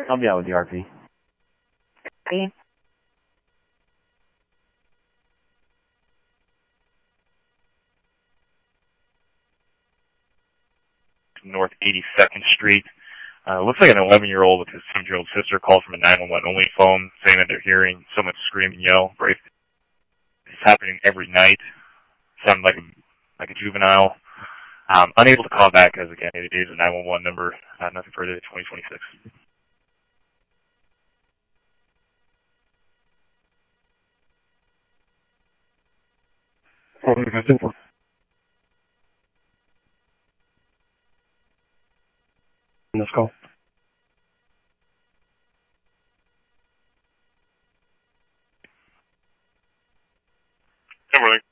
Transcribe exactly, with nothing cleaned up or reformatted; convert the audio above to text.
I'll be out with the R P. Okay. North eighty-second Street. Uh, looks like an eleven-year-old with his seven-year-old sister called from a nine one one only phone saying that they're hearing someone scream and yell. Right? It's happening every night. Sounded like a, like a juvenile. Um, unable to call back as, again, it is a nine one one number. Uh, nothing further than twenty twenty-six. Let's go. Kimberly.